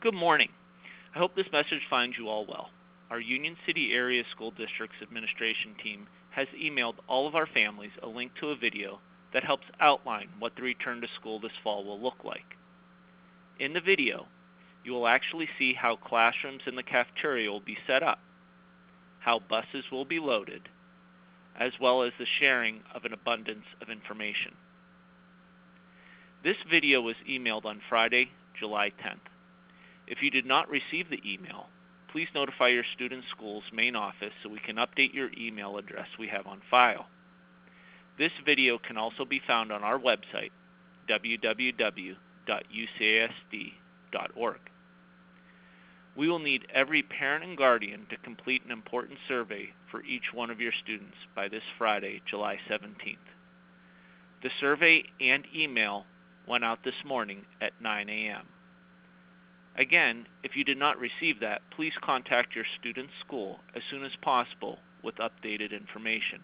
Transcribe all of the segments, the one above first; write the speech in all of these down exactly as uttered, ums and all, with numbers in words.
Good morning. I hope this message finds you all well. Our Union City Area School District's administration team has emailed all of our families a link to a video that helps outline what the return to school this fall will look like. In the video, you will actually see how classrooms in the cafeteria will be set up, how buses will be loaded, as well as the sharing of an abundance of information. This video was emailed on Friday, July tenth. If you did not receive the email, please notify your student school's main office so we can update your email address we have on file. This video can also be found on our website, w w w dot u c a s d dot org. We will need every parent and guardian to complete an important survey for each one of your students by this Friday, July seventeenth. The survey and email went out this morning at nine a m Again, if you did not receive that, please contact your student's school as soon as possible with updated information.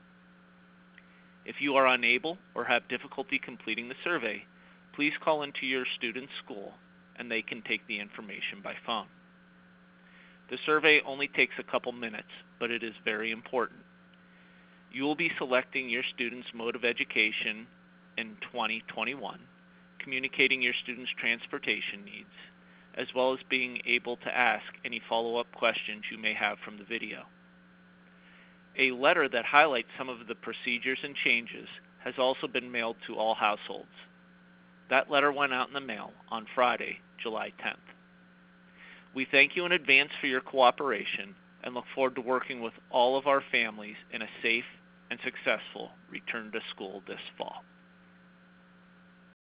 If you are unable or have difficulty completing the survey, please call into your student's school and they can take the information by phone. The survey only takes a couple minutes, but it is very important. You will be selecting your student's mode of education in twenty twenty-one, communicating your student's transportation needs, as well as being able to ask any follow-up questions you may have from the video. A letter that highlights some of the procedures and changes has also been mailed to all households. That letter went out in the mail on Friday, July tenth. We thank you in advance for your cooperation and look forward to working with all of our families in a safe and successful return to school this fall.